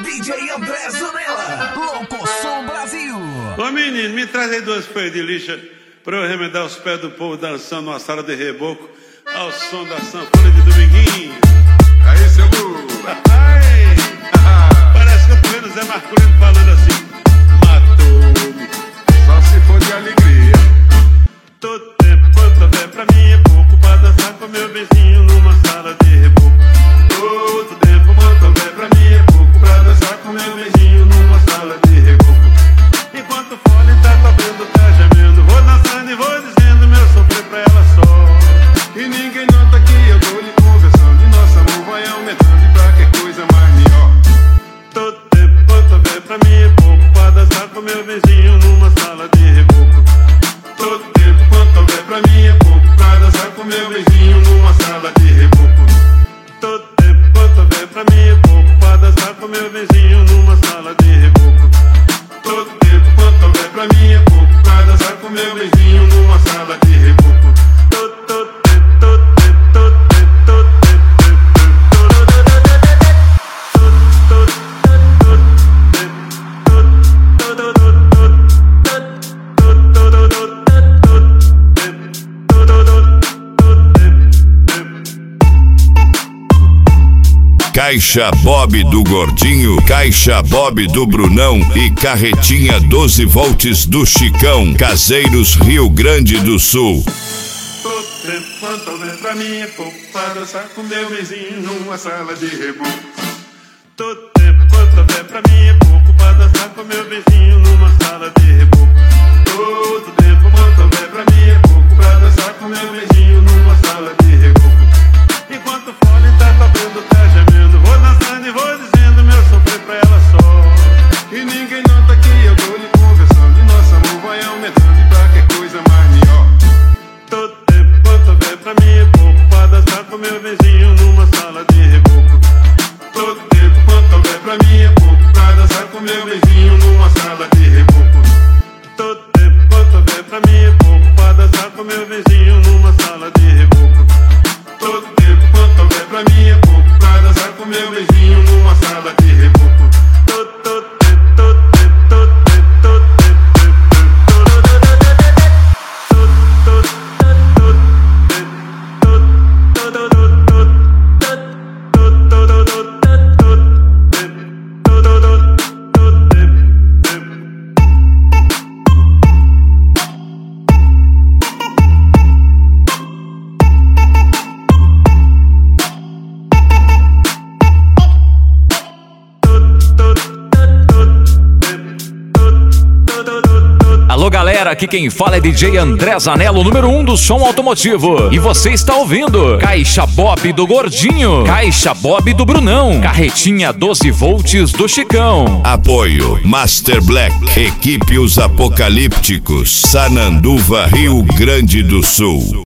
DJ André Zanella, Louco Som Brasil. Ô menino, me traz aí 2 folhas de lixa pra eu remendar os pés do povo dançando numa sala de reboco ao som da sanfona de Dominguinho. Aí, seu Lu. Parece que eu tô vendo o Zé Marculino falando assim: matou-me. Só se for de alegria. Todo tempo quanto houver pra mim é pouco pra dançar com meu vizinho numa sala de reboco. Todo tempo quanto houver pra mim é pouco pra dançar com meu vizinho numa sala de reboco. Enquanto o fole tá tocando, tá gemendo, vou dançando e vou dizendo meu sofrer pra ela só. E ninguém nota que eu tô lhe conversando, e nosso amor vai aumentando, e pra que coisa mais melhor. Todo tempo quanto houver pra mim é pouco pra dançar com meu vizinho numa sala de reboco. Todo tempo quanto houver pra mim é pouco pra dançar com meu vizinho numa sala de reboco. Todo tempo quanto houver pra mim é pouco pra dançar com meu vizinho numa sala de reboco. Todo tempo quanto houver pra mim é pouco pra dançar com meu vizinho numa sala de reboco. Caixa Bob do Gordinho, Caixa Bob do Brunão e Carretinha 12 volts do Chicão, Caseiros, Rio Grande do Sul. Todo tempo quanto houver pra mim é pouco pra dançar com meu vizinho numa sala de reboco. Todo tempo quanto houver pra mim é pouco pra dançar com meu vizinho numa sala de reboco. Todo tempo quanto houver pra mim é pouco pra dançar com meu vizinho numa sala de reboco. Enquanto o fole tá tocando, tá gemendo, vou dançando e vou dizendo meu sofrer pra ela só. E ninguém nota que eu tô lhe conversando, e nosso amor vai aumentando, e pra que coisa mais melhor. Todo tempo quanto houver pra mim é pouco pra dançar com meu vizinho numa sala de reboco. Todo tempo quanto houver pra mim é pouco pra dançar com meu vizinho numa sala de reboco. Todo tempo quanto houver pra mim é pouco pra dançar com meu vizinho numa sala de reboco. Todo tempo quanto houver pra mim é pouco pra dançar com meu vizinho numa sala de reboco. Alô galera, aqui quem fala é DJ André Zanella, o número 1 do som automotivo. E você está ouvindo Caixa Bob do Gordinho, Caixa Bob do Brunão, Carretinha 12 volts do Chicão. Apoio Master Black, Equipe Os Apocalípticos, Sananduva, Rio Grande do Sul.